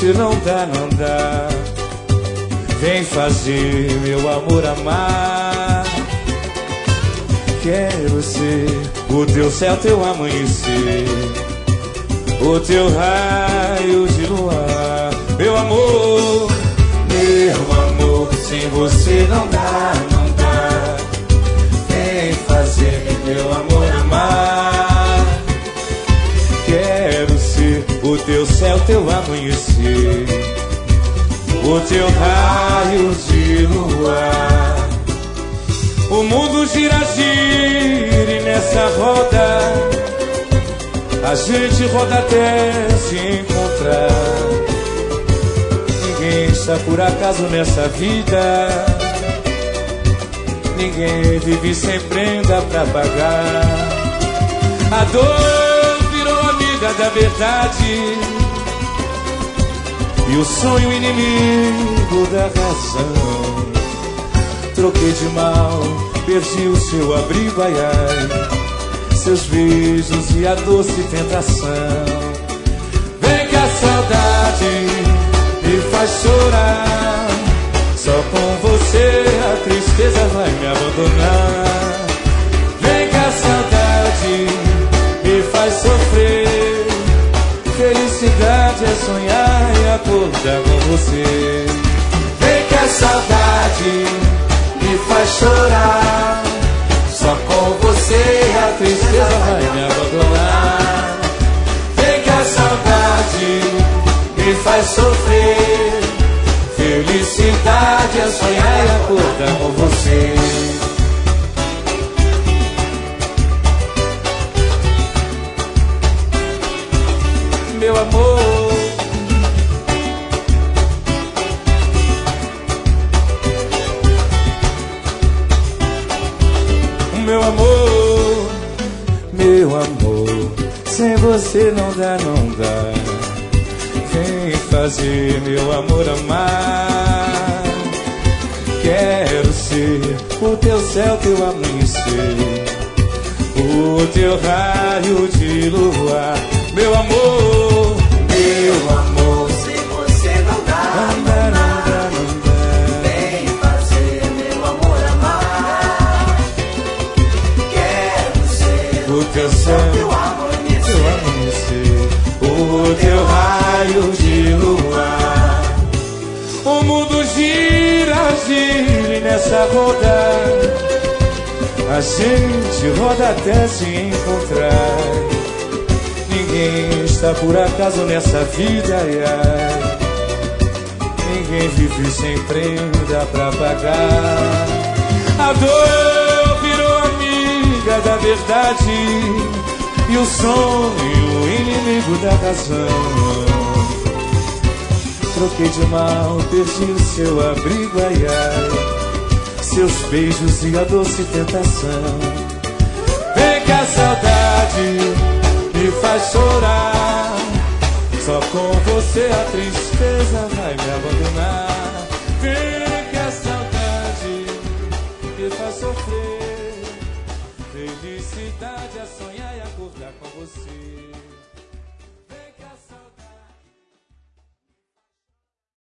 você não dá, não dá. Vem fazer meu amor amar. Quero ser o teu céu, teu amanhecer, o teu raio de luar. Meu amor, sem você não dá, não dá. Vem fazer meu amor amar. Quero ser o teu céu, teu amanhecer, o teu raio de luar. O mundo gira, gira e nessa roda a gente roda até se encontrar. Ninguém está por acaso nessa vida, ninguém vive sem prenda pra pagar. A dor virou amiga da verdade e o sonho inimigo da razão. Troquei de mal, perdi o seu abrigo, ai ai, seus beijos e a doce tentação. Vem que a saudade me faz chorar, só com você a tristeza vai me abandonar. Vem que a saudade me faz sofrer, felicidade é sonhar e acordar com você. Vem que a saudade me faz chorar, só com você a tristeza vai me abandonar. Vem que a saudade me faz sofrer, felicidade é sonhar e acordar com você. Meu amor, meu amor, meu amor, sem você não dá, não dá. Vem fazer meu amor amar. Quero ser o teu céu, teu amanhecer, o teu raio de luar. Meu amor, sem você não dá, não dá, não dá. Vem fazer meu amor amar. Quero ser o teu céu, teu amanhecer, o teu raio de luar. O mundo gira, gira e nessa roda a gente roda até se encontrar. Ninguém está por acaso nessa vida, ai, ai. Ninguém vive sem prenda pra pagar. A dor virou amiga da verdade e o sonho inimigo da razão. Troquei de mal, perdi o seu abrigo, ai ai, seus beijos e a doce tentação. Vem que a saudade me faz chorar, só com você a tristeza vai me abandonar. Vem que a saudade me faz sofrer, felicidade a sonhar e acordar com você.